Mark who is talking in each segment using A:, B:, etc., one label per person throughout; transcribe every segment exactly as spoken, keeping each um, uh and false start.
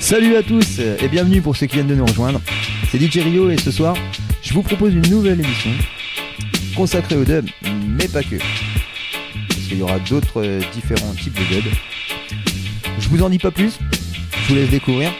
A: Salut à tous et bienvenue pour ceux qui viennent de nous rejoindre. C'est D J Rio et ce soir, je vous propose une nouvelle émission consacrée au dub, mais pas que. Parce qu'il y aura d'autres euh, différents types de dub. Je vous en dis pas plus, je vous laisse découvrir.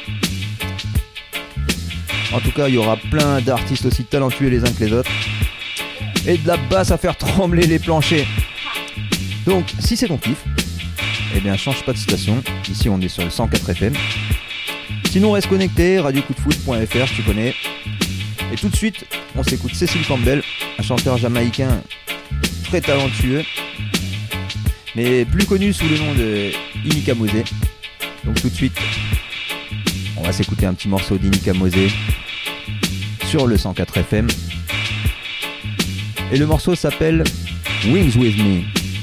A: En tout cas, il y aura plein d'artistes aussi talentueux les uns que les autres. Et de la basse à faire trembler les planchers. Donc, si c'est ton kiff, eh bien change pas de station. Ici, on est sur le cent quatre F M. Sinon, reste connecté, radio coup de foot point f r, tu connais. Et tout de suite, on s'écoute Cecil Campbell, un chanteur jamaïcain très talentueux, mais plus connu sous le nom de Inika Mosé. Donc tout de suite, on va s'écouter un petit morceau d'Inika Mosé sur le cent quatre F M. Et le morceau s'appelle Wings With Me.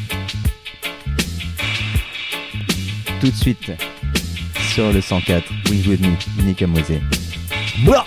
A: Tout de suite sur le cent quatre, Wings With Me, Inika Mosé. Blah!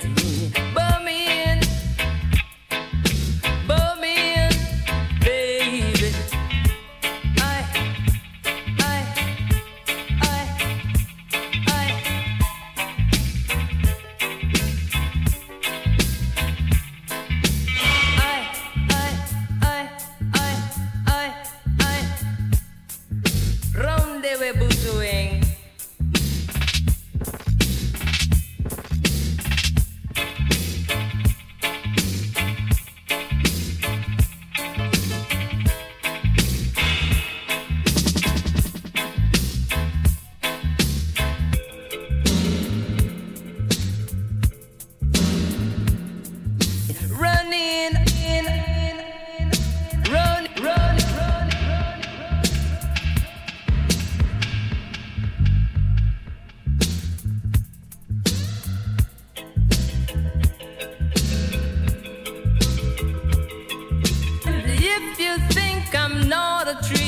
B: Baby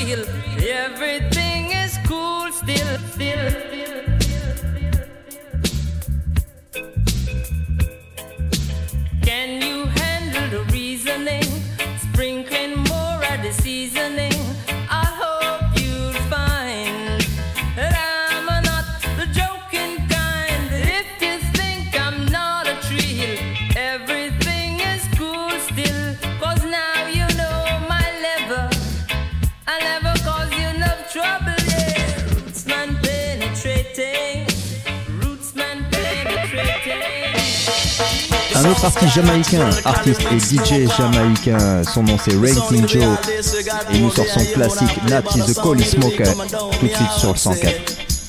B: real. Everything is cool still, still, still. Can you handle the reasoning? Sprinkling more of the seasoning. I hope you'll find that I'm not the joking kind. If you think I'm not a trill, everything is cool still. Cause now you know my level. I never cause you enough trouble, yeah. Rootsman penetrating. Rootsman penetrating.
A: Un autre artiste jamaïcain, artiste et D J jamaïcain, son nom c'est Ranking Joe, et il nous sort son classique Nat is the Cold Smoker, tout de suite sur le cent quatre.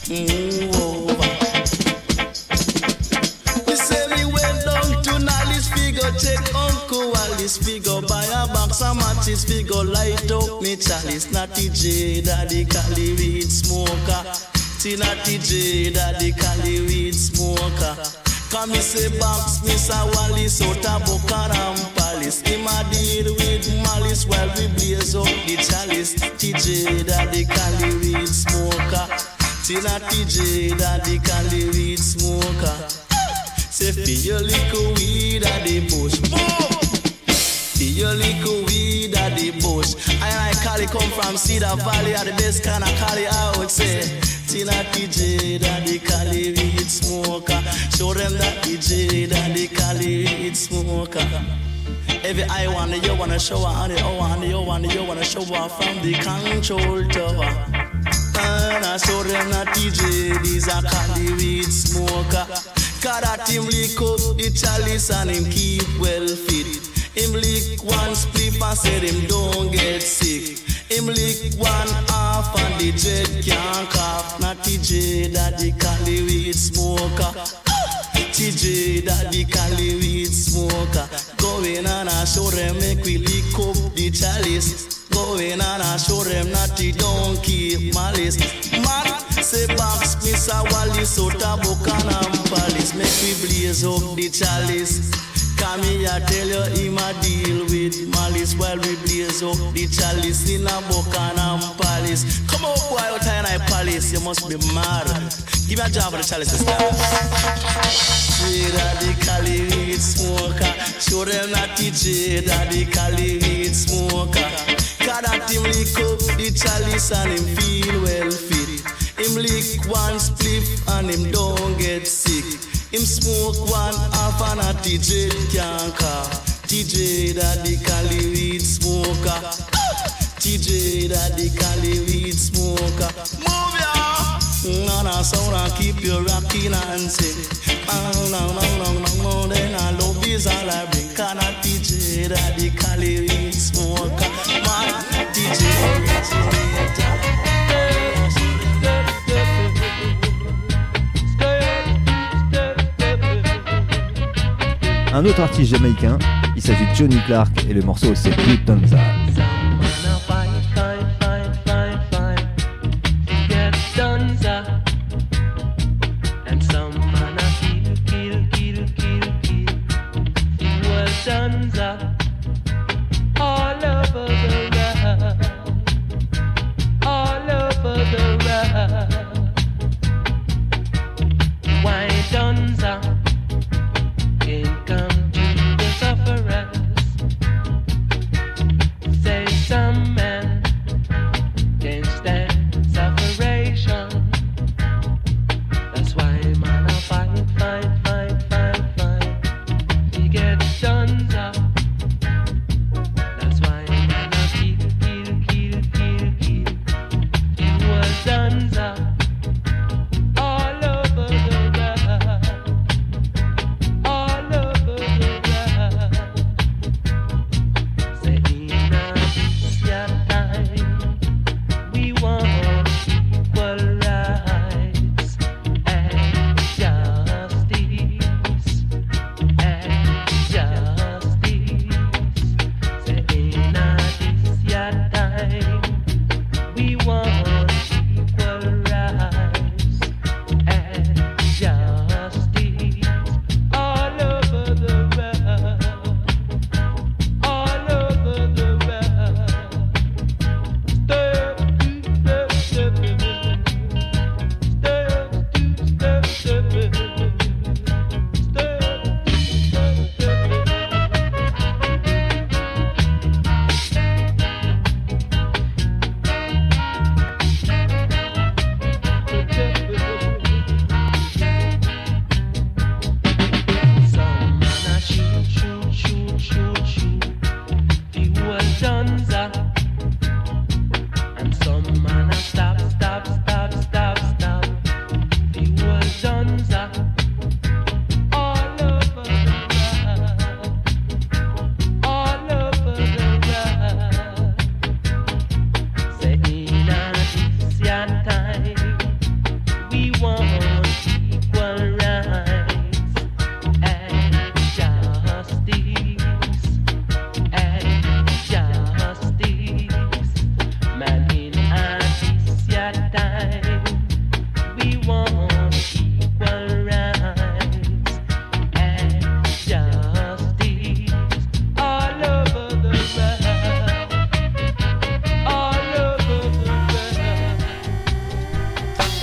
C: Figure buy a box of matches, figure light up me chalice. Natty J, daddy Cali weed smoker. Tina T J, daddy Cali weed smoker. Come me say box, Miss Wally, so Tabokaram Palace. Him a deal with malice while we blaze up the chalice. T J, daddy Cali weed smoker. Tina T J, daddy Cali weed smoker. Say feel little weed at the bush. Your little weed at the bush. I like Cali come from Cedar Valley, are the best kind of Cali I would say. Tina T J that the Cali weed smoker. Show them that T J that the Cali weed smoker. Every I wanna you wanna show on the oh and you wanna you wanna show off from the control tower. And I show them that T J this a Cali weed smoker. Cause that him lick up the chalice and him keep well fit. Him lick one spliff and said him don't get sick. Him lick one half and the jet can't cough. Not T J that the Cali weed smoker. T J that the Cali weed smoker. Go in and I show them make we lick up the chalice. Go in and I show them not the don't keep malice. Man say box Miss Wally so Tabokaram Palace. Make we blaze up the chalice. Come here, I tell you, him a deal with malice while we blaze up the chalice in a Buchanan Palace. Come on, boy, out here in a palace, you must be mad. Give me a job for the chalice, sister. J that the Cali weed smoker. Show them that T J that the Cali weed smoker. Cause that him lick up the chalice and him feel well fit. Him lick one spliff and him don't get sick. Him smoke one half and a T J can't cough. T J that the Cali weed smoker. T J that the Cali weed smoker. Move ya! And a sound and keep you rocking and sing. Oh, no, no, no, no, no, then I love is all I bring. Can a T J that the Cali weed smoker. Man, T J.
A: Un autre artiste jamaïcain, il s'agit de Johnny Clark et le morceau c'est Lufthansa.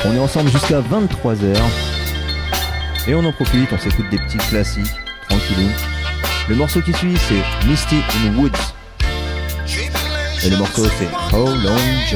A: On est ensemble jusqu'à vingt-trois heures. Et on en profite, on s'écoute des petits classiques, tranquillou. Le morceau qui suit, c'est Misty in Woods. Et le morceau, c'est How Long Ja.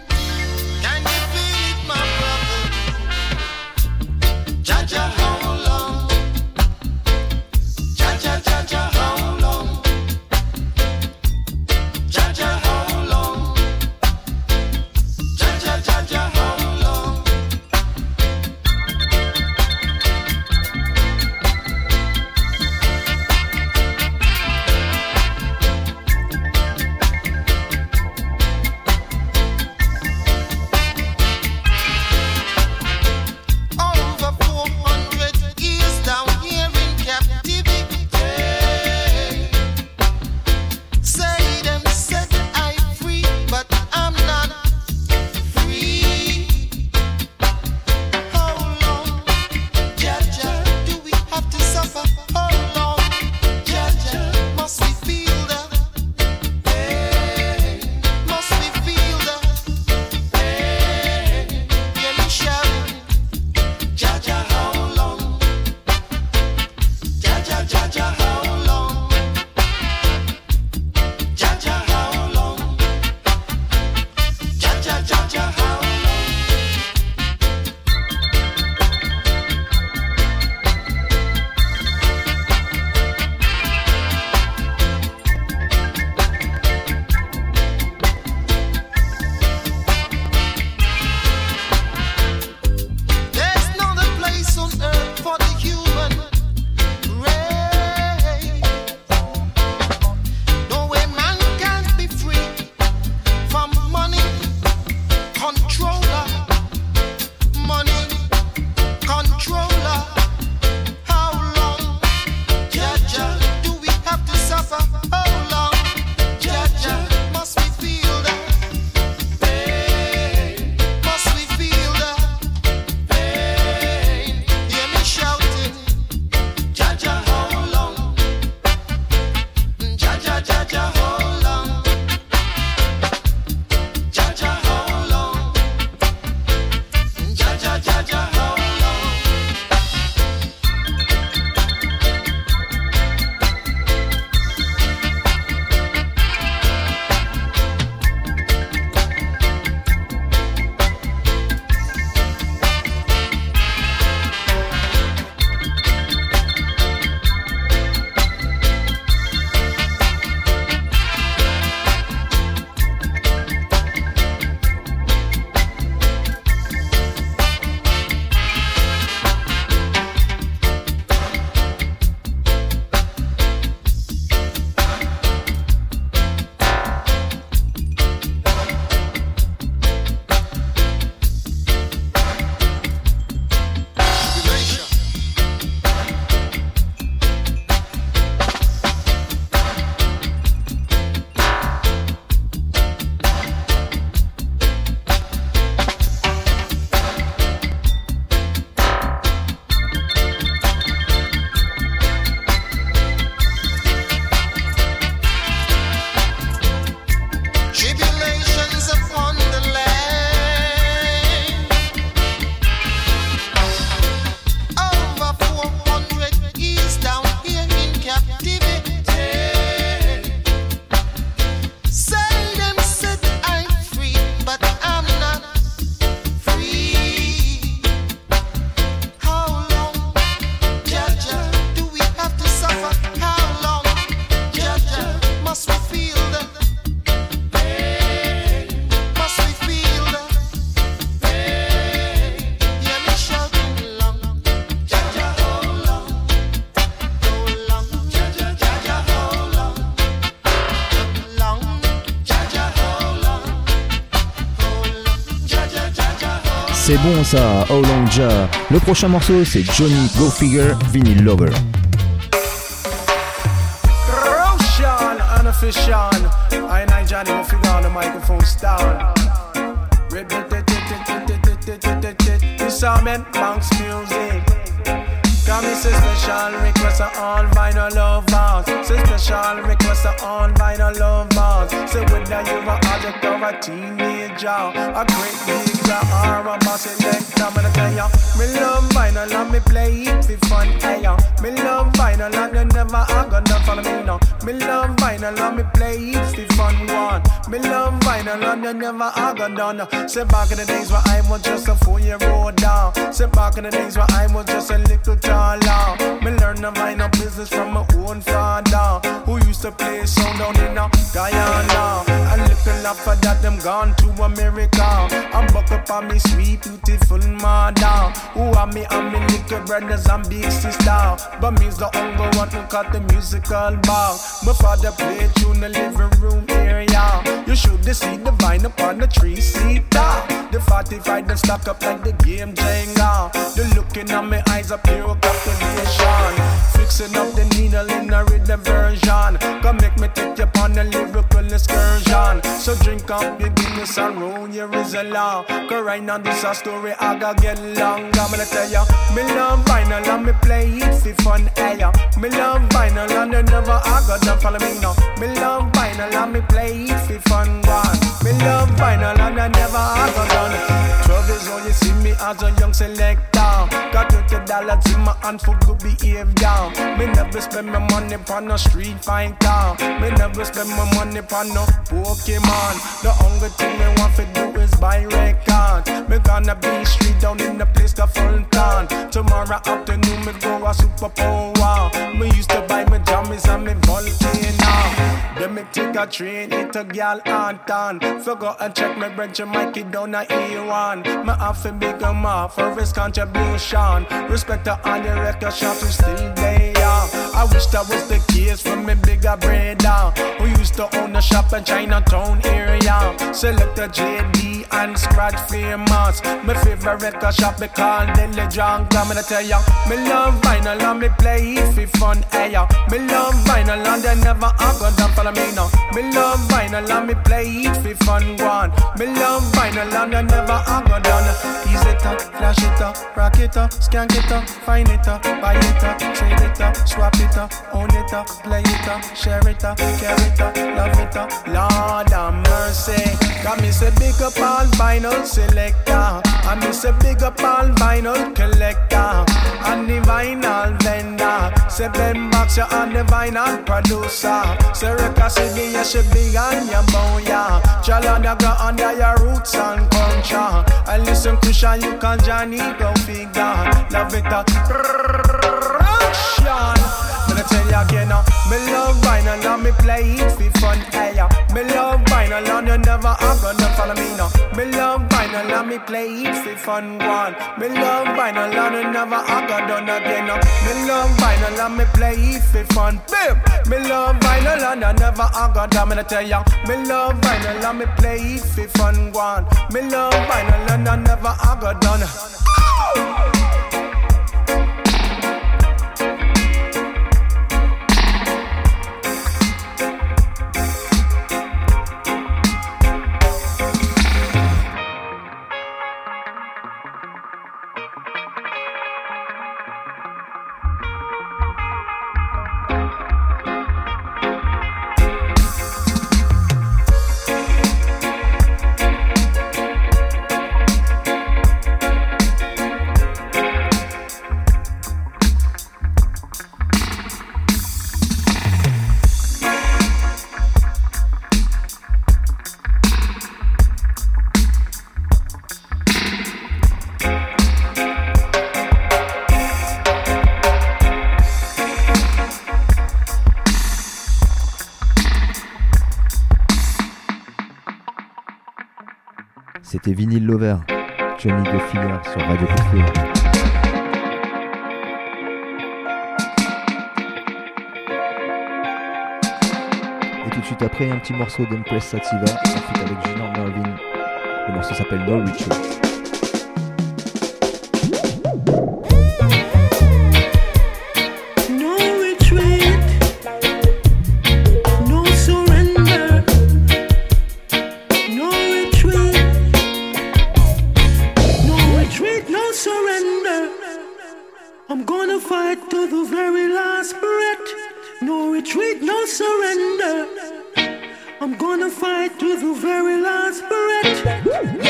A: C'est bon ça, How Long Ja. Le prochain morceau c'est Johnny Go Figure, Vinyl Lover.
D: Roshan, unofficial. I and I Johnny Go Figure on the microphone style. This Amen Banks music. Come it's a special request on vinyl love bounce. It's a special request on vinyl love bounce. So whether you're an addict or a teenager, jaw. A great big jaw or a bossy leg. I'm gonna tell ya, me love vinyl and me play it for fun. Hey ya, me love vinyl and you never are gonna follow me now. Me love vinyl and me play it for fun. One, me love vinyl and you never are gonna done. Say back in the days where I was just a four-year-old down. Say back in the days where I was just a little taller. Me learn the vinyl business from my own father, who used to play sound down in a Guyana. A little after that, them gone to America. I'm buck up on me sweet, beautiful mother, who are me and me little brothers and big sister. But me's the hunger what we cut the musical bar. My father played tune the living room area. You should see the vine upon the three-seater. The forty-five them stack up like the game Jenga. The looking at my eyes are pure captivation. Fixing up the needle in a rhythm version. Come make me take you on a lyrical excursion. So drink up your Guinness and roll your Rizla. Cause right now this a story I gotta get long. I'm gonna tell ya, me love vinyl and me play it for fun. Hey ya, me love vinyl and you never I got them follow me now. Me love vinyl and me play it for fun. One, me love vinyl and I never I got done. Twelve years old you see me as a young selector. Got thirty dollars in my hand for good behavior. Me never spend my money on no street fighter. Me never spend my money on no Pokemon. The only thing me want to do is buy records. Me gonna be street down in the place called Fulton. Tomorrow afternoon me go a super power. Me used to buy my jammies and me Volcano. Then me take a train into Gal Anton. Forgot and check my branch and Mikey down at E one. Me have to big em up for his contribution. Respect to all the record shops who still there. I wish that was the case for me bigger brother, who used to own a shop in Chinatown area. Select a J D and Scratch famous. My favorite record shop me called Deli John. I'm gonna tell ya, me love vinyl and me play it for fun. Hey ya, me love vinyl and they never are gonna follow me now. Me love vinyl and me play it for fun. One, me love vinyl and they never are gonna done. Ease it up, flash it up, rock it up, skank it up, find it up, buy it up, trade it up, swap it up, own it up, play it up, share it up, carry it up, love it up. Lord have mercy. Got me say big up all vinyl selector, and me say big up all vinyl collector, and the vinyl vendor. Say Ben Box you on the vinyl producer. Say Record City you should be on your bow ya. Chalanda go under your roots and culture. I listen to Sean you can Johnny go figure. Love it up. Sean, me tell you again now, me love vinyl and me play it for fun. Hey ya, me love vinyl and you never are gonna follow me now. Me love vinyl and me play it for fun. One, me love vinyl and you never are gonna done again now. Me love vinyl and me play it for fun. Babe, me love vinyl and you never are gonna done. Me tell ya, me love vinyl and me play it for fun. One, me love vinyl and you never are gonna done.
A: C'était Vinyl Lover, Johnny Goffier sur Radio Coffee. Et tout de suite après, un petit morceau d'Empress Sativa, ensuite avec Junior Mervin. Le morceau s'appelle No Retreat.
E: No surrender. I'm gonna fight to the very last breath.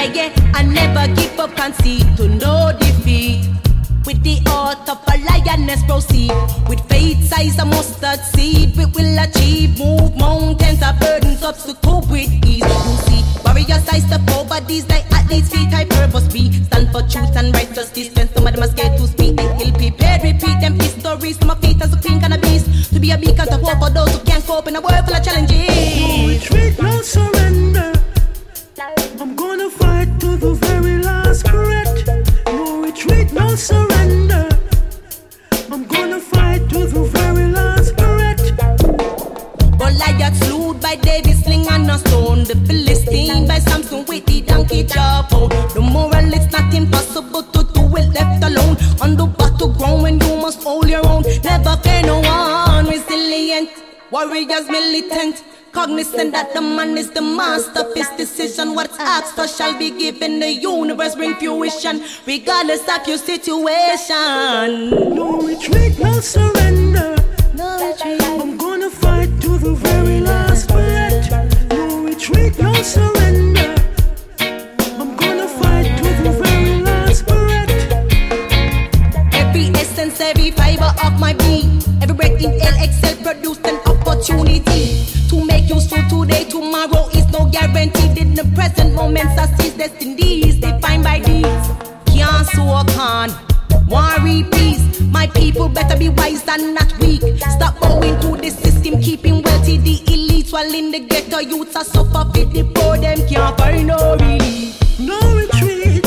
B: Yeah, yeah, I never give up conceit to no defeat. With the art of a lioness proceed. With faith size a mustard seed, we will achieve. Move mountains or burdens, obstacle with ease. You see, warrior size the poverties like athletes feet, high purpose be. Stand for truth and righteousness, when some of them are scared to speak. They ill prepared, repeat them histories. Some of feet as a queen cannabis. To be a beacon of hope for those who can't cope in a world full of challenges.
E: No retreat, no surrender. I'm gonna fight to the very last breath. No retreat, no surrender. I'm gonna fight to the very last breath.
B: Goliath slewed by David sling and a stone. The Philistine by Samson with the donkey jawbone. The moral it's not impossible to do it left alone. On the battleground when you must hold your own. Never fear no one. Resilient, warriors militant. Cognizant that the man is the master of his decision. What's asked for shall be given. The universe bring fruition, regardless of your situation.
E: No retreat, no surrender.
B: No retreat.
E: I'm gonna fight to the very last breath. No retreat, no surrender. I'm gonna fight to the very last breath.
B: Every essence, every fiber of my being, every breath in L X L produced an opportunity to make useful today. Tomorrow is no guaranteed. In the present moments I seize destinies defined by deeds. Can't so can worry peace. My people better be wise and not weak. Stop bowing to the system, keeping wealthy the elites, while in the ghetto youths are suffer fit the poor. Them can't find no relief.
E: No retreat,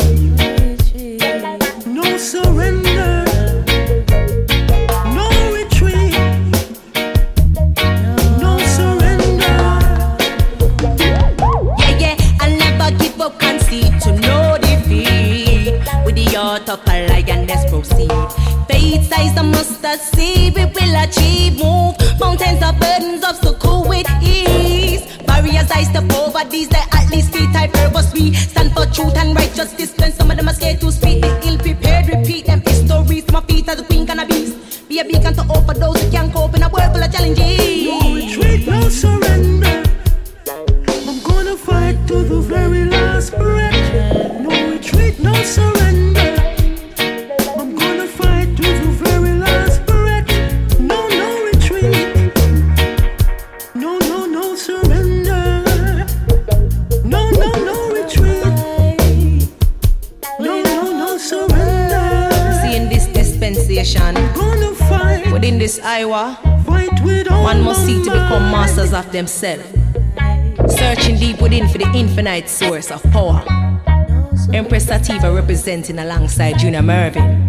E: no surrender. No retreat, no surrender.
B: Yeah, yeah, I'll never give up conceit to no defeat. With the art of a lioness proceed. Faith size a mustard seed, we will achieve. Move mountains of burdens, obstacle with ease. Barriers ice the poverties, the at least feet high purpose we. Stand for truth and righteousness, when some of them are scared to speak. The ill prepared repeat them histories. My feet are the queen cannabis. Be a beacon to offer those who can't cope in a world full of challenges.
E: No retreat, no surrender. I'm gonna fight to the very last breath. No retreat, no surrender. I'm gonna fight to the very last breath. No, no retreat. No, no, no surrender. No, no, no retreat. No, no, no surrender.
B: See in this dispensation,
E: Gonna fight,
B: within this Iowa,
E: fight with all
B: one must
E: my
B: seek to become
E: might.
B: masters of themselves, searching deep within for the infinite source of power. Empress Sativa representing alongside Juna Mervin.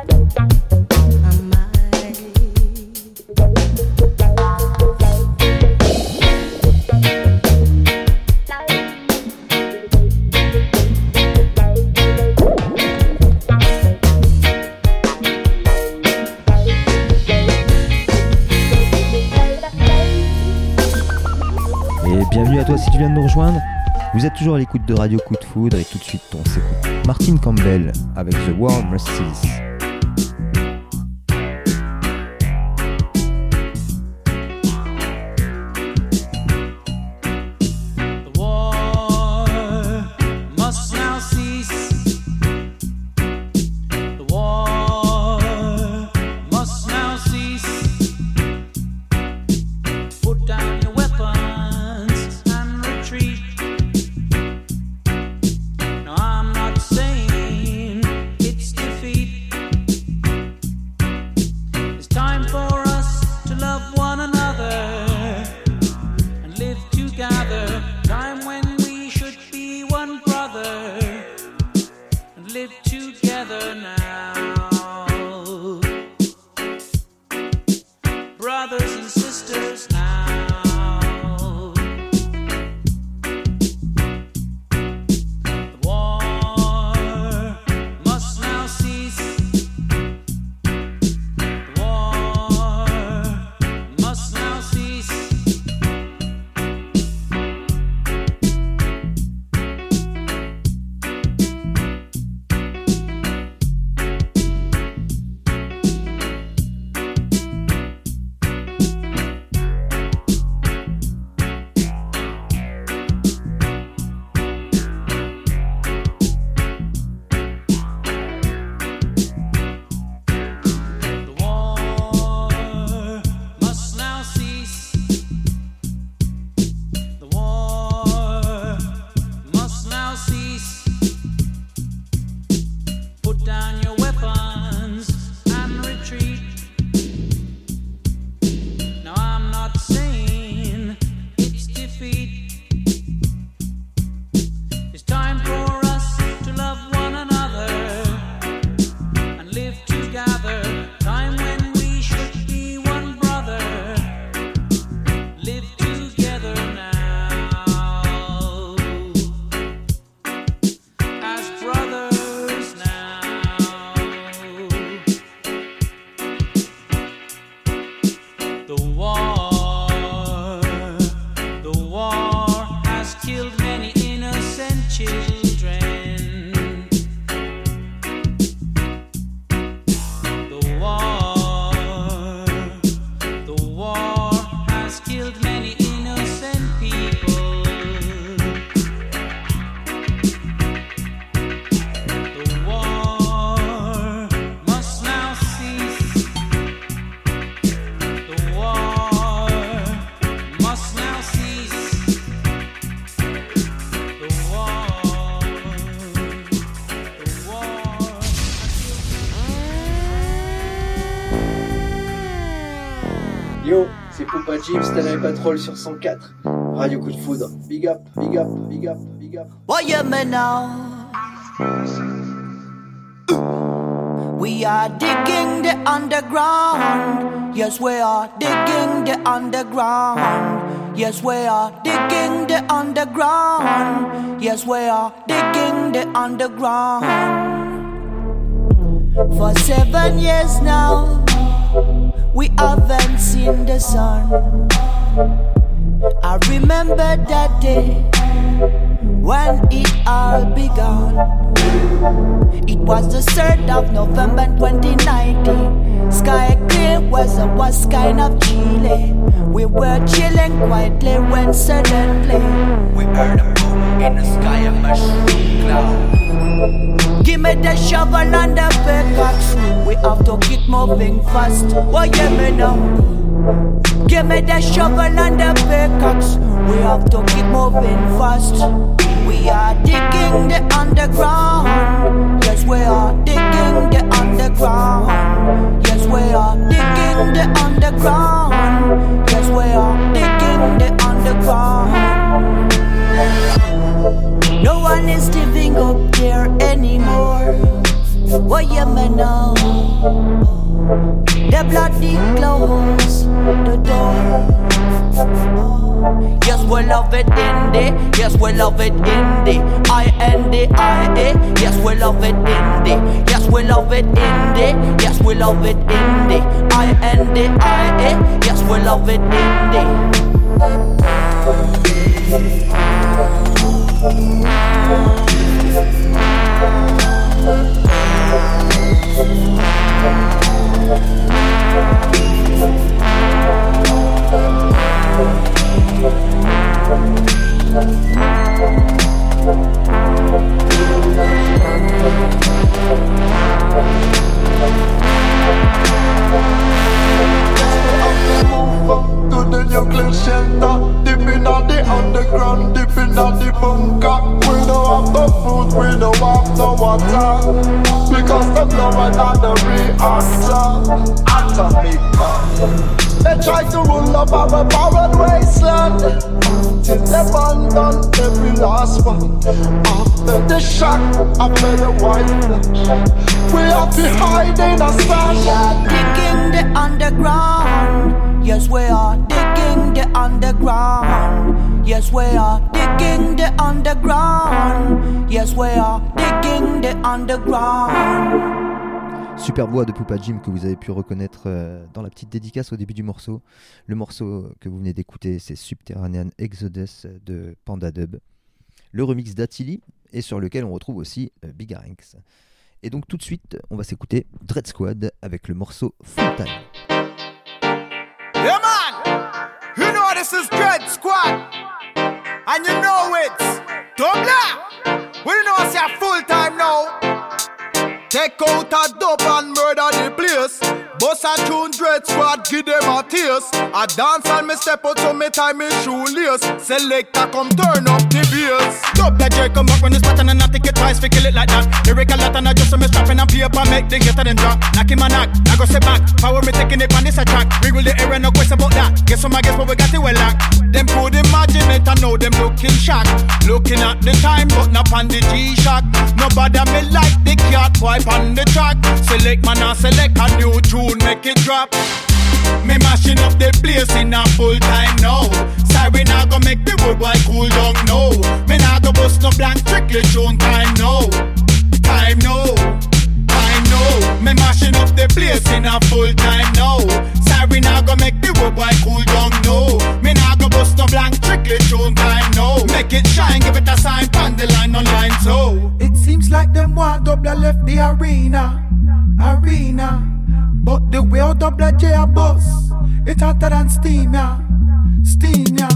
A: Et bienvenue à toi si tu viens de nous rejoindre. Vous êtes toujours à l'écoute de Radio Coup de Foudre et tout de suite on s'écoute Martin Campbell avec The World Mercies.
F: The war must now cease. The war must now cease. Put down your weapons and retreat. No, I'm not saying it's defeat. It's time for us to love one another and live together. Time when we should be one brother and live together now. Brothers and sisters now. The war must now cease. The war must now cease. now cease. Put down your weapons and retreat. Now I'm not saying it's defeat. It's time for us to love one another and live together. Time when we should be one brother. Live together now as brothers now. The war, the war has killed many innocent children. The war, the war has killed many innocent people. The war must now cease. The war must now cease. The war, the war.
G: Yo, c'est Poupa Jim, Stanley Patrol sur cent quatre. Radio Coup de Foudre. Big up, big up, big up, big up.
H: What you mean now? We are digging the underground. Yes, we are digging the underground. Yes, we are digging the underground. Yes, we are digging the underground. For seven years now, we haven't seen the sun. I remember that day when it all began. It was the third of November twenty nineteen. Sky clear, weather was kind of chilly. We were chilling quietly when suddenly we heard a boom in the sky, a mushroom cloud. Give me the shovel and the pickaxe. We have to keep moving fast. Oh yeah, me now. Give me the shovel and the pickaxe. We have to keep moving fast. We are digging the underground. Yes, we are digging the underground. Yes, we are digging the underground. Yes, we are digging the underground. No one is living up there anymore. What you mean now? The bloody close the door. Yes, we love it in the. Yes, we love it in the. I N D I A. Yes, we love it in the. Yes, we love it in the. Yes, we love it in the. I N D I A. Yes, we love it in the.
I: To the nuclear shelter, dipping on the underground, dipping on the bunker. We don't have no food, we don't have no water, because the blood and the reactor. Atomic bomb. They try to rule up our barren wasteland till they abandon every last one. After the shock, after the white flash, we have to hide in a stash.
H: We are digging the underground. Yes, we are digging the underground. Yes, we are digging the underground. Yes, we are digging the underground.
A: Super voix de Poupa Jim que vous avez pu reconnaître euh, dans la petite dédicace au début du morceau. Le morceau que vous venez d'écouter, c'est Subterranean Exodus de Panda Dub. Le remix d'Attili et sur lequel on retrouve aussi euh, Big Ranks. Et donc tout de suite, on va s'écouter Dread Squad avec le morceau Full Time.
J: Yeah man, you know this is Dread Squad, and you know it's Double. We know it's a full time now. Take out a dope and murder the place. Boss a tune Dread Squad, give them a taste. I dance and me step out so me tie me shoelace. Selector come turn up the bass. Double J come back when it's pattern and I think it twice, fi kill it like that. Lyrical lot and I just so me strapping and paper make the getter them drop. Knock him a knock, I go sit back. Power me taking it on this attack. Wiggle the air and no question about that. Guess what I guess what we got it well locked. Them could imagine it and know them looking shocked. Looking at the time but not on the G-Shock. Nobody me like the cat wipe on the track. Select man and select a new tune, make it drop. Me mashing up the place in a full time now. Sorry now go make the wood boy cool down now. Me now go bust no blank trickle tune time now. Time now, time now. Me mashing up the place in a full time now. Sorry now go make the wood boy cool down now. Me now go bust no blank trickle tune time now. Make it shine, give it a sign, pan the line on line so.
D: It seems like them want double left the arena, arena. But the way out double J a bus, it hotter than steam ya, steam ya.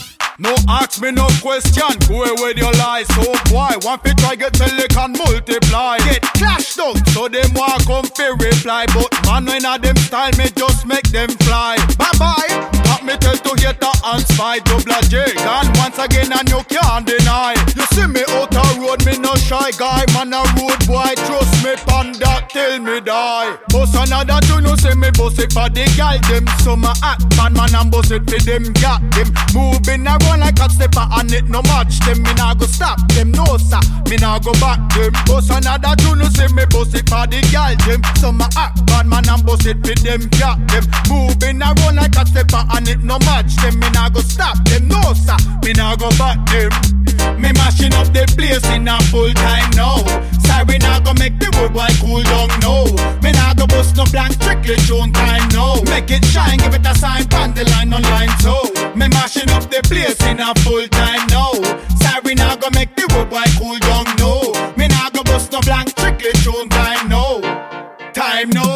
J: No ask me no question, go away with your lies. So boy, one fit try get tell they can multiply. Get clashed out, so them want come fi reply. But man when a them style, me just make them fly. Bye bye, got me tell to hit the and spy. Double J gone once again and you can't deny. You see me out a road, me no shy guy. Man a road boy, trust me pan that till me die. Boss another tune, you see me boss it for the gal them. So my act man man and boss it for them got them. Moving around like a stepper and it no match them. Me nah go stop them, no sir. Me nah go back them. Boss another tune, you see me boss it for the gal them. So my act bad man and boss it for them got them. Moving around like a stepper and it no match them. Me nah go stop them, no sir. Me nah go back them. Me mashing up the place in a full time now. Sorry nah go make the wood boy cool down now. Me nah go bust no blank trickle tune time now. Make it shine, give it a sign, pan the line on line so. Me mashing up the place in a full time now. Sorry now go make the wood boy cool down now. Me nah go bust no blank trickle tune time now. Time now.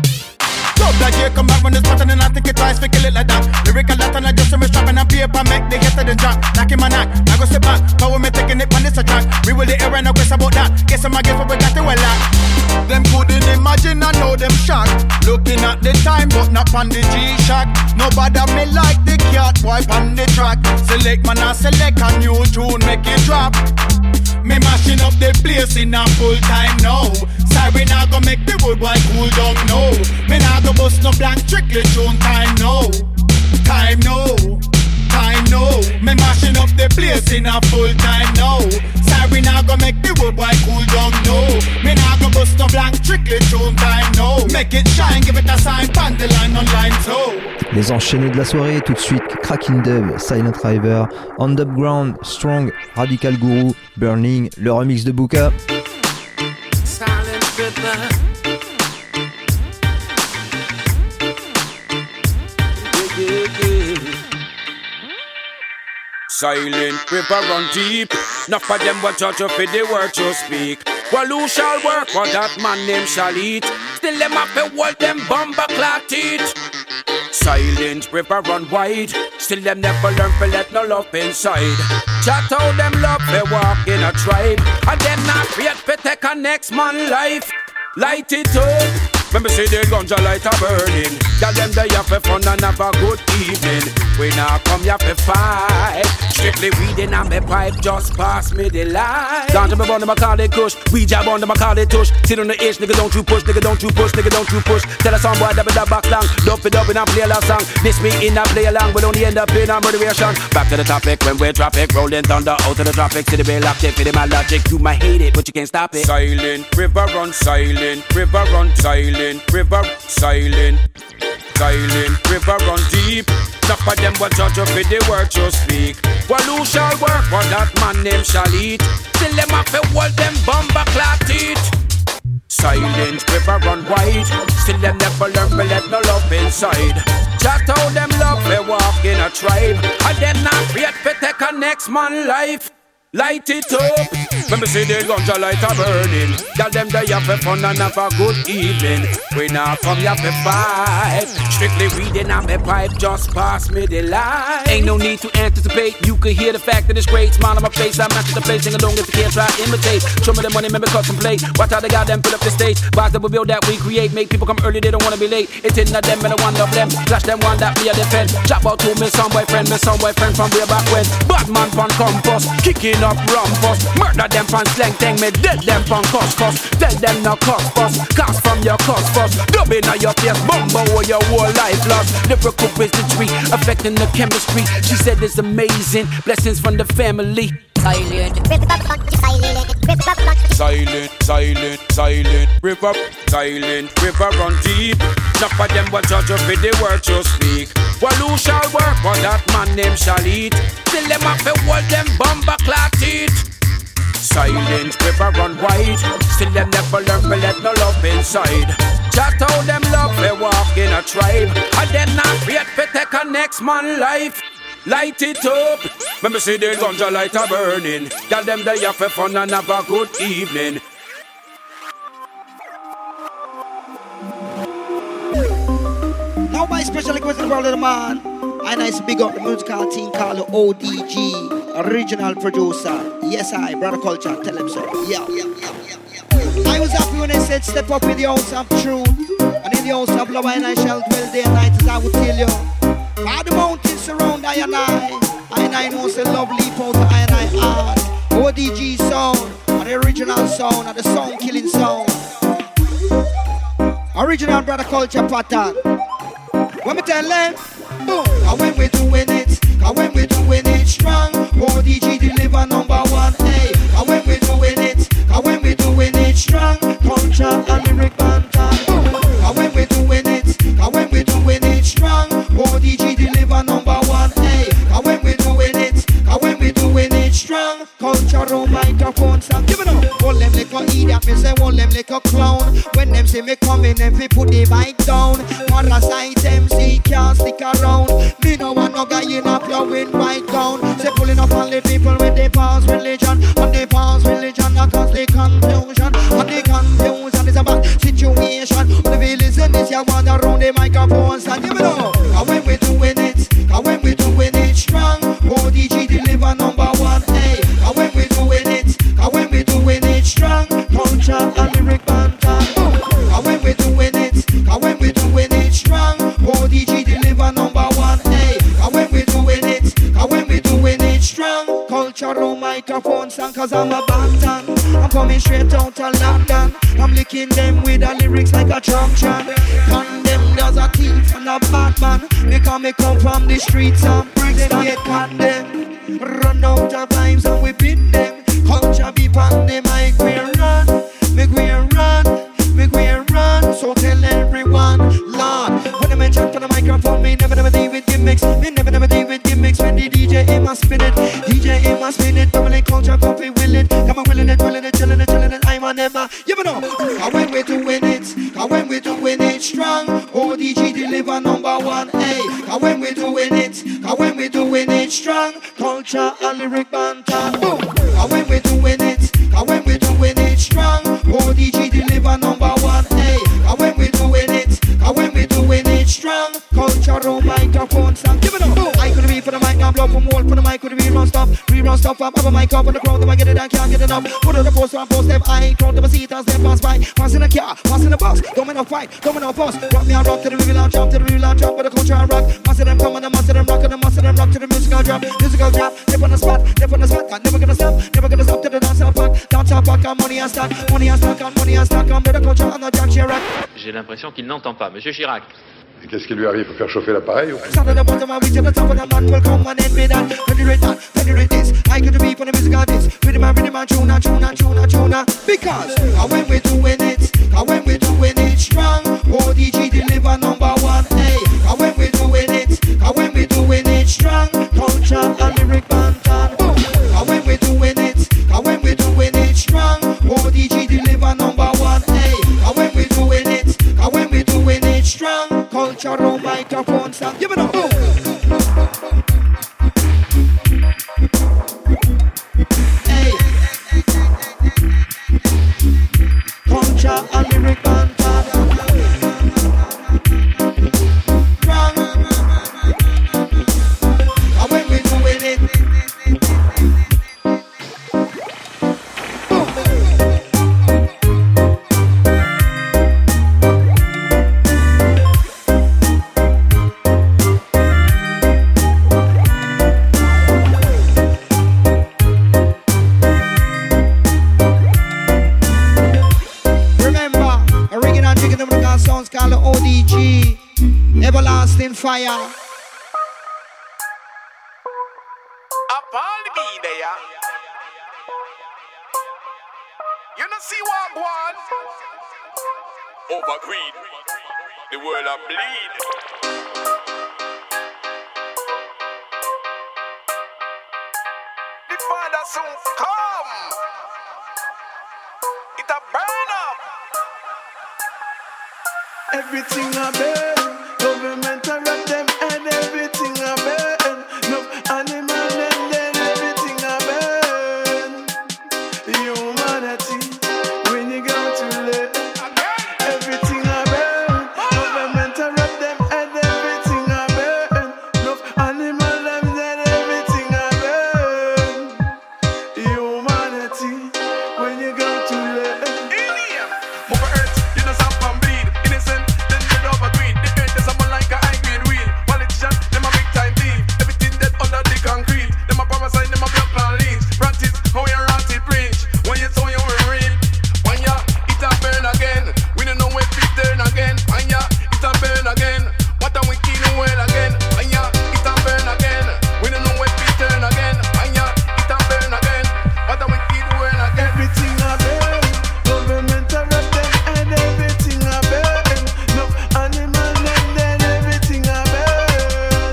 J: Double J come back when it's pattern and I think it twice, fi kill it like that. Lyrical lot and I just so me strapping and paper make the getter them drop. Knock him a knock, I go sit back. Power me taking it on this attack. We will the air and no question about that. Guess I'm a guess what we got it well locked. Them couldn't imagine I know them shocked. Looking at the time but not on the G-Shock. Nobody me like the cat wipe on the track. Select man and select a new tune, make it drop. Me mashing up the place in a full time now. Sorry now go make the wood boy cool down now. Me now go bust no blank trickle tune time now. Time now, time now. Me mashing up the place in a full time now. Sorry now go make the wood boy cool down now. Me now go bust no blank trickle tune time now. Make it shine, give it a sign, pan the line on line so.
A: Les enchaînés de la soirée, tout de suite Cracking Dub, Silent River, Underground, Strong, Radical Guru, Burning, le remix de Booka.
K: Silent River.
L: Silent river run deep. Enough of them will judge you for the word you speak. Well, who shall work? What that man name shall eat. Still them up to hold them bomber clock teeth. Silent river run wide. Still them never learn to let no love inside. Chat how them love they walk in a tribe. And them not wait for take a next man life. Light it up. When me see the ganja light a burning, tell them they have a fun and have a good evening. We now come here for fight. Strictly weed in a me pipe, just pass me the light. Ganja me bond them, I call it kush. We jab on them, I call it tush. Sit on the itch, nigga don't you push, nigga don't you push, nigga don't you push. Tell us some boy that be that back long. Dump it up and play a last song. This me in a play along, but only end up in a murderation. Back to the topic when we're traffic, rolling thunder out of the traffic. To the bay lock tip, it in my logic. You might hate it, but you can't stop it. Silent river run, silent river run, silent. Silent river, silent, silent river run deep. Enough of them will judge you for the word you speak. Well, who shall work? What that man name shall eat. Still them up to hold them bomber clock teeth. Silent river run wide. Still them never learn to let no love inside. Just how them love they walk in a tribe. And them not wait for take a next man life. light it up. When me see the ganja light a burning, tell them they have a fun and have a good evening. We not come here for fight, strictly reading on my pipe, just pass me the light. Ain't no need to anticipate, you can hear the fact that it's great. Smile on my face, I match the place, sing along if you can't try to imitate. Show me the money, make me contemplate. Watch how they got them fill up the stage. Bars that we build that we create, make people come early, they don't wanna be late. It's in them and the one of them, flash them one that me a defend. Chop out to me some boyfriend, me some boyfriend from way back when. Bad man pon compass, kicking up rumpus. Murder them pon slang thing, me dead them pon cuss cuss. Tell them no cuss fuss, cast from your cuss fuss. Dubbing on your face, bumbo or your whole life lost. Lyrical wizardry, affecting the chemistry. She said it's amazing, blessings from the family. Silent, silent, silent, silent. River, silent, river run deep. Enough of them will judge you for the words you speak. Well, who shall work, but that man name shall eat. Till them have to hold them bumper clock teeth. Silent, river run wide. Still them never learn to let no love inside. Chat how them love, they walk in a tribe. And them not wait for take a next man life. Light it up. When me see the ganja light a burning, tell them they have a fun and have a good evening.
M: Now my special request to the world of the man. I nice big up the musical team called O D G, original producer. Yes, I, brother culture, tell him so. Yeah, yeah, yeah, yeah, yeah. I was happy when they said step up in the house of truth, and in the house of love and I shall dwell day and night, as I would tell you. All the mountains surround I and I, I and I know say love leap out of I and I heart. O D G sound, and the original sound, and the sound killing sound. Original brother culture pattern. When me tell them, boom, and when we doing it, and when we doing it strong, O D G deliver number one, hey. And when we doing it, and when we doing it strong, culture and lyric banter. And when we doing it, and when we doing it strong, O D G deliver number one, hey. And when we doing it, and when we doing it strong, cultural microphone sound. Give it up. Hold them like a idiot, me say hold them like a clown. When them see me coming, them fi put the mic down. Parasite M C can't stick around. Me no want no guy in a flowing white gown. Say pulling up all the people with the past religion, and the past religion that cause the confusion. And the confusion is a bad situation. When the villains in this, you want around the microphone stand. Give it up. And when we doing it, and when we doing it strong, O D G deliver number one, hey. And when we doing it, and when we doing it strong, culture and lyric banter. And when we doing it, and when we doing it strong, O D G deliver number one, hey. And when we doing it, and when we doing it strong, cultural microphone sound, cause I'm a Bantan. I'm coming straight out of London. I'm licking them with the lyrics like a champion. Condemned as a thief and a bad man, because me come from the streets and bricks that get condemned. Run out of vibes and we beat them. Culture be on the mic, we run, make we run, make we run. So tell everyone, Lord, when I mention to the microphone, me never never deal with gimmicks. Me never never deal with gimmicks. When the D J in my spin it, D J in my spin it. Doubling culture, coffee will it. Come on, willing it, willing it, chilling it, chilling it. I'm a never, you know. And when we doing it, and when we doing it strong, O D G deliver number one, hey. And when we doing it, and when we doing it strong, culture and lyric banter. Boom. And when we doing it, and when we doing it strong, O D G deliver number one, hey. And when we doing it, and when we doing it strong, cultural microphone sound. Give it up. Boom. I could be for the mic, I'm blow from wall, for the mic could be run stop, rerun stop, up, up a mic up on the crowd, them I get it, I can't get it up. Put on the poster and post them, I crowd them a seat as they pass by. Pass in a car, pass in a bus, don't make no fight, don't make no fuss. Rock me and rock to the river and jump to the river and jump with the culture and rock. Master them come and the master them rock and the master them rock to the musical drop. Musical drop, step on the spot, step on the spot, I'm never gonna stop, never gonna stop to the dance and pack. Dance and pack and money and stack, money and stack and money and stack and better culture and the Jack Chirac.
N: J'ai l'impression qu'il n'entend pas, Monsieur Chirac.
O: Et qu'est-ce qui lui arrive? Il faut faire chauffer l'appareil ou...
M: Because and when we doing it, and when we doing it strong, O D G deliver number one, hey. And when we doing it, and when we doing it strong, culture and lyric banter. And when we doing it, and when we doing it strong, O D G deliver number one, hey. And when we doing it, and when we doing it strong, cultural microphone sound. Give it up. Boom. G, everlasting fire.
K: Up all the beat there. You don't see what one over greed. The world a bleed. The father soon come. It a burn up.
D: Everything I burn, government I run them and everything I burn. No animal and then everything I burn. Humanity, when you go to live, everything I burn, government I run them and everything I burn. No animal and then everything I burn. Humanity, when you go to live.
K: Mother Earth, you know some from bleed. Innocent, then dead over green. The earth is someone like a high grade wheel. Politicians, them a big time deal. Everything dead under the concrete. Them a parasite, them a blood plan leaves. Practice how you rot it preach. When you saw you were real. When ya it a burn again. We don't know when it turn again. When ya it a burn again. What a wicked well again. When ya it a burn again. We don't know when it turn again. When ya it a burn again. What a wicked well again.
D: Everything I burn, government I run them and everything I burn. No animal and then everything I burn.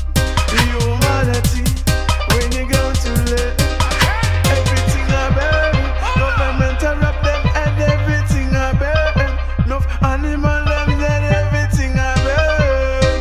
D: Humanity, when you go to live, everything I burn. Government I run them and everything I burn. No animal and then everything I burn.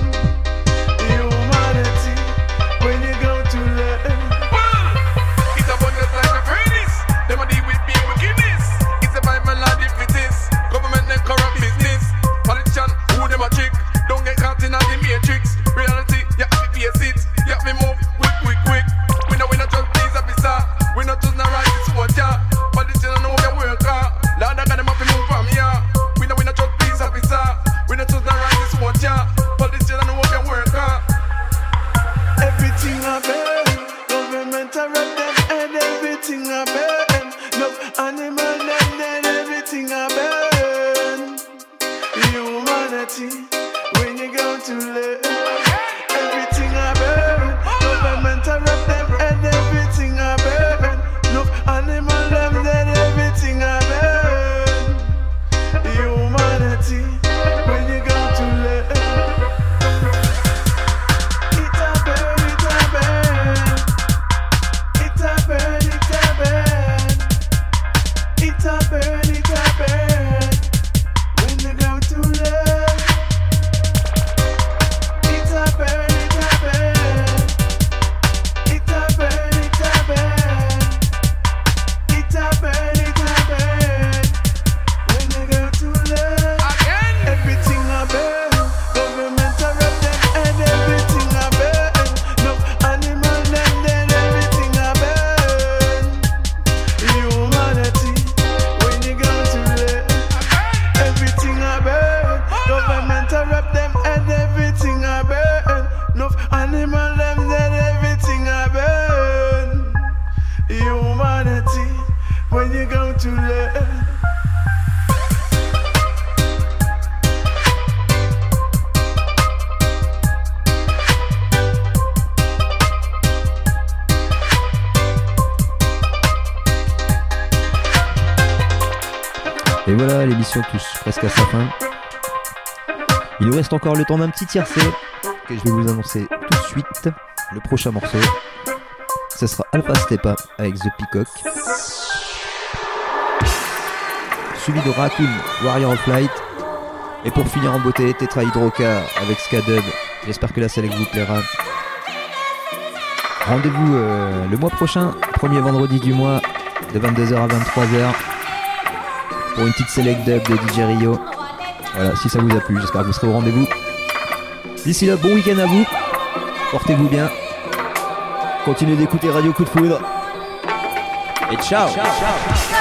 D: Humanity, when you go to live.
K: It's a abundance like a greatest. Them a deal with being wickedness. It's a Bible and the fittest. Government them corrupt business. Politician, who them a trick. Don't get caught in the matrix. Reality, you have to face it. You have to move quick, quick, quick. We know we not just things officer. We not just not right this one, yeah. Politician know they work hard. Lord, I got them up and move from here. We know we not just police officer. We not just not right this one, yeah. Politician know they work hard.
D: Everything I burn, government I run them and everything I burn. No animal and then everything I burn. Humanity, when you go to live, everything I burn. Government I run them and everything I burn. No animal and then everything I burn. Humanity, when you go to live. It a burn, it a burn. It a burn, it a burn. It a burn, it a burn. When you go to love. It a burn, it a burn. It a burn, it a burn. It a burn, it a burn. When you go to love. Everything I burn. Government I run them and everything I burn. No animal and then everything I burn. Humanity, when you go to live, everything I burn. Government I run them and everything I burn. No animal and then everything I burn. Humanity, when you go to live.
A: Et voilà, l'émission touche presque à sa fin. Il nous reste encore le temps d'un petit tiercé que je vais vous annoncer tout de suite. Le prochain morceau, ce sera Alpha Stepa avec The Peacock, suivi de Raccoon, Warrior of Light, et pour finir en beauté, Tetra Hydroca avec Skadub. J'espère que la select vous plaira. Rendez-vous euh, le mois prochain, premier vendredi du mois, de vingt-deux heures à vingt-trois heures, pour une petite select dub de D J Rio. Voilà, si ça vous a plu, j'espère que vous serez au rendez-vous. D'ici là, bon week-end à vous. Portez-vous bien. Continuez d'écouter Radio Coup de Foudre. Et ciao, ciao, ciao.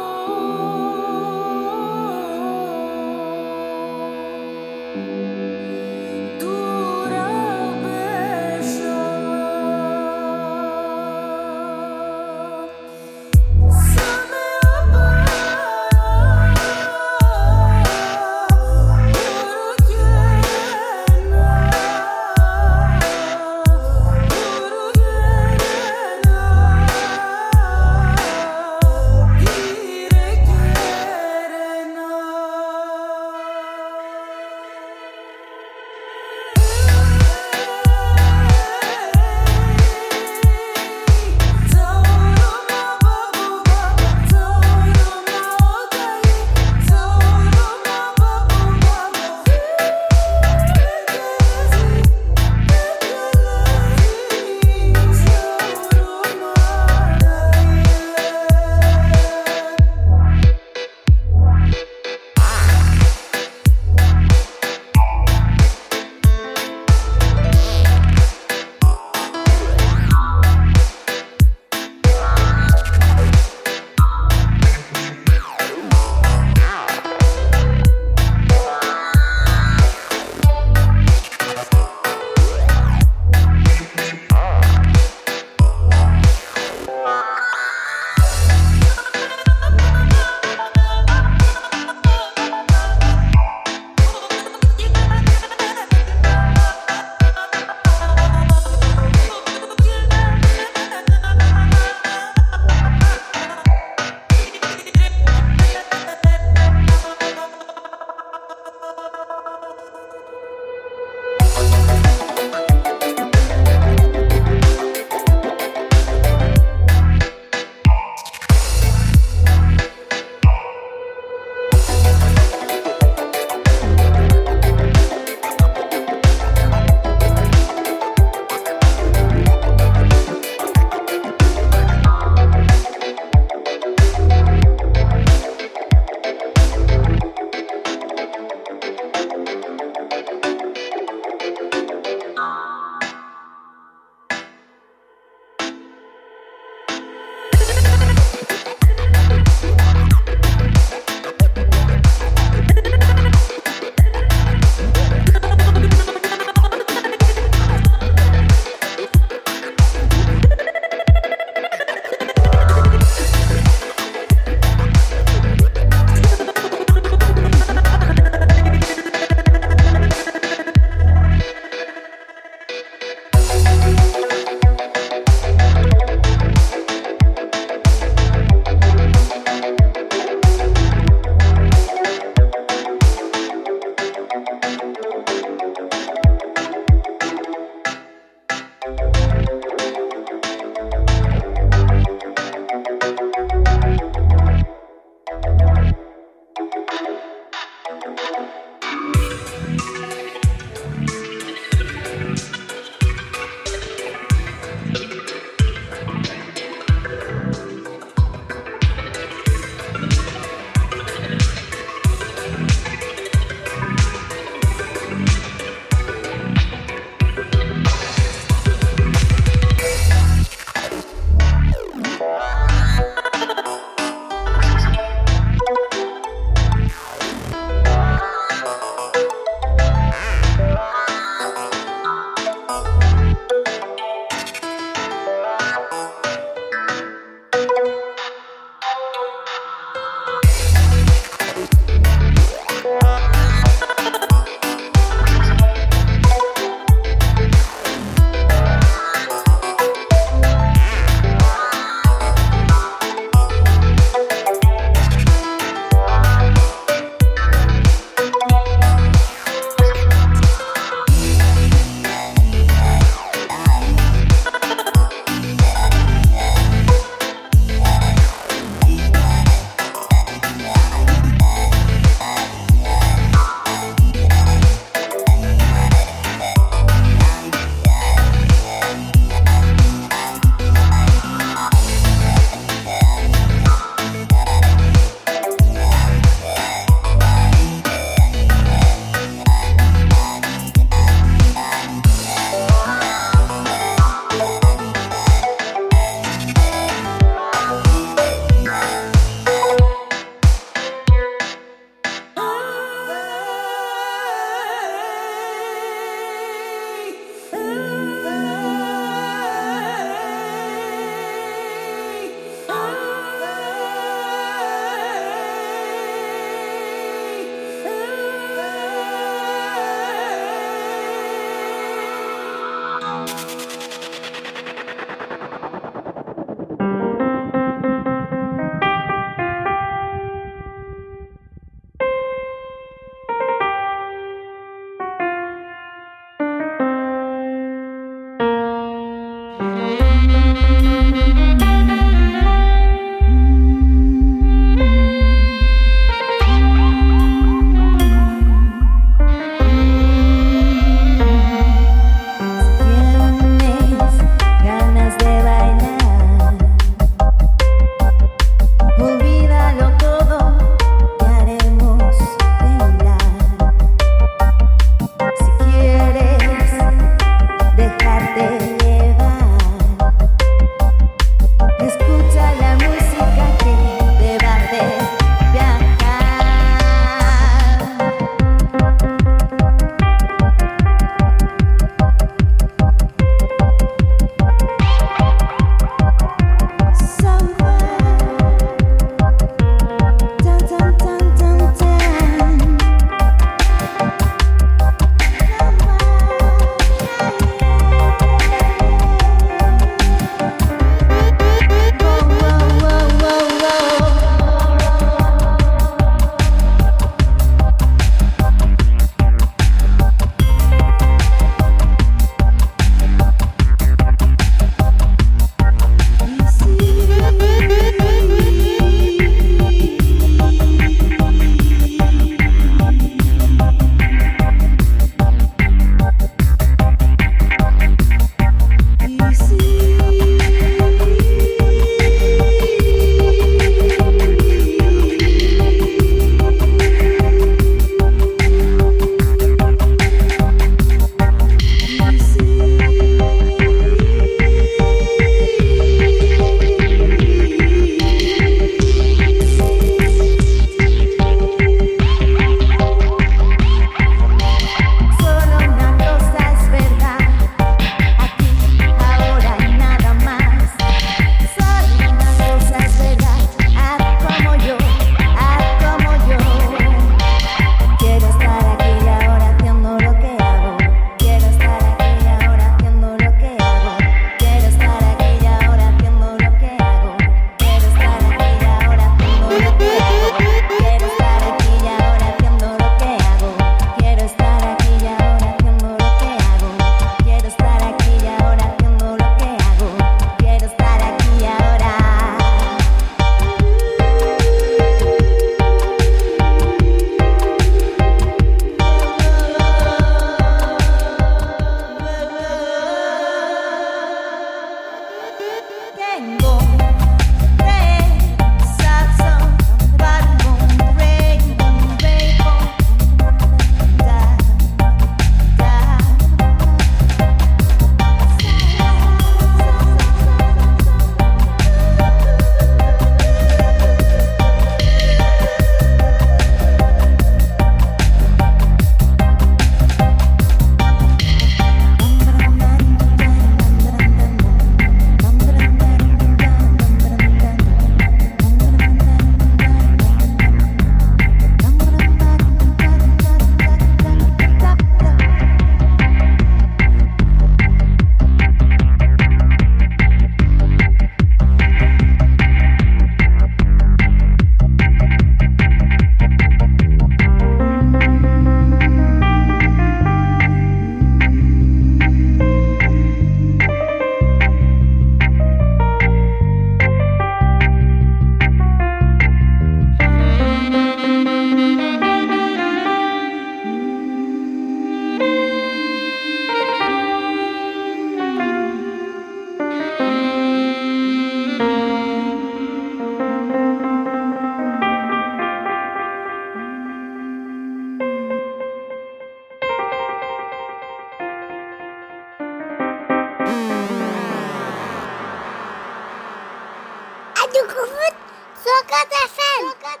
P: Radio Coup de Foudre, cent quatre F M.